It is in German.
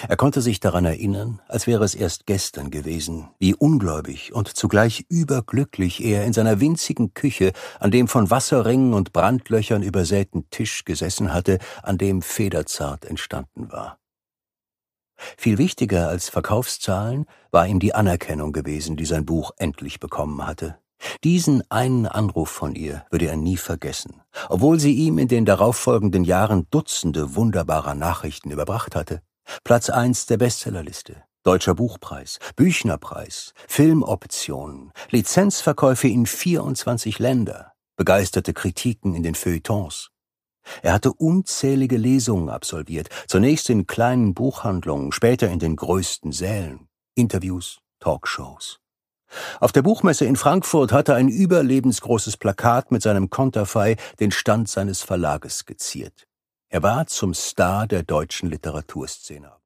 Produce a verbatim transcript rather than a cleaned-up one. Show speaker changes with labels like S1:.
S1: Er konnte sich daran erinnern, als wäre es erst gestern gewesen, wie ungläubig und zugleich überglücklich er in seiner winzigen Küche an dem von Wasserringen und Brandlöchern übersäten Tisch gesessen hatte, an dem Federzart entstanden war. Viel wichtiger als Verkaufszahlen war ihm die Anerkennung gewesen, die sein Buch endlich bekommen hatte. Diesen einen Anruf von ihr würde er nie vergessen, obwohl sie ihm in den darauffolgenden Jahren Dutzende wunderbarer Nachrichten überbracht hatte. Platz eins der Bestsellerliste, Deutscher Buchpreis, Büchnerpreis, Filmoptionen, Lizenzverkäufe in vierundzwanzig Länder, begeisterte Kritiken in den Feuilletons. Er hatte unzählige Lesungen absolviert, zunächst in kleinen Buchhandlungen, später in den größten Sälen, Interviews, Talkshows. Auf der Buchmesse in Frankfurt hatte ein überlebensgroßes Plakat mit seinem Konterfei den Stand seines Verlages skizziert. Er war zum Star der deutschen Literaturszene